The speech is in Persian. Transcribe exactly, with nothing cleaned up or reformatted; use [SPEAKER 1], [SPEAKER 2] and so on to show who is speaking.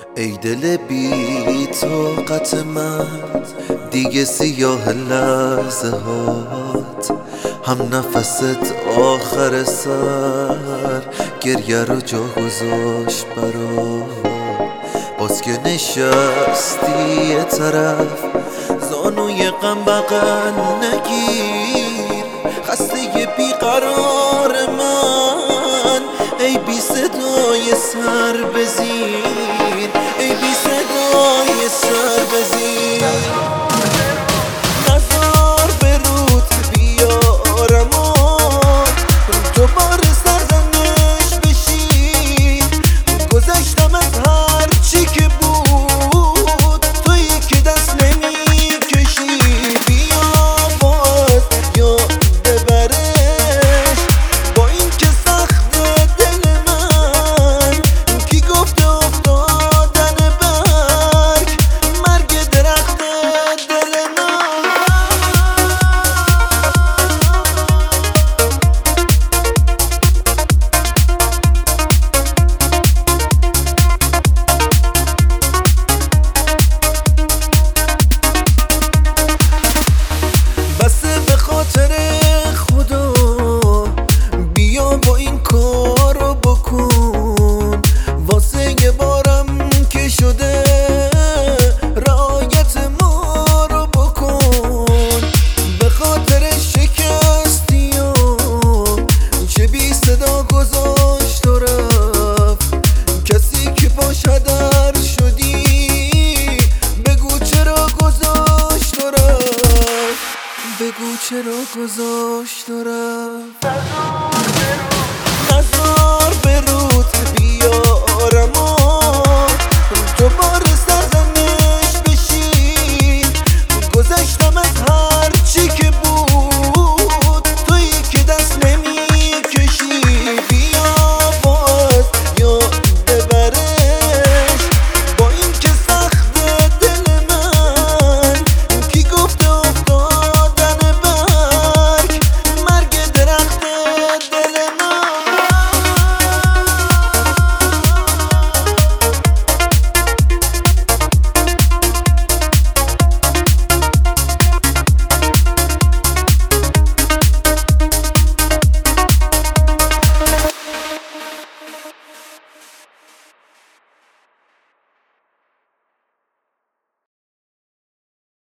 [SPEAKER 1] ای دل بی طاقت من، دیگه سیاه لحظه هات، هم نفست آخر سر گریه رو جا گذاشت برات. باز که نشستی یه طرف، زانوی غم بغل نگیر، خسته بیقرار من، ای بی صدای سر بزیر، ای بی صدای سر بزیر. نظر به رود بیارمات، دوباره سرزنش بشی، گذشتم از هر چی که بود، تویی که دست نمیکشی. بیا باز یاد ببرش، با این که سخت دل من، کی گفته افتادن برگ مرگ درخت دل من. بسه به خاطر خدا، بیا با این کارو بکن، واسه یه بارم که شده رعایت ما رو بکن. به خاطر شکستی و چه بی صدا گذاشت و رفت، کسی که باش هدر شدی، بگو چرا گذاشت و رفت، بگو چرا گذاشت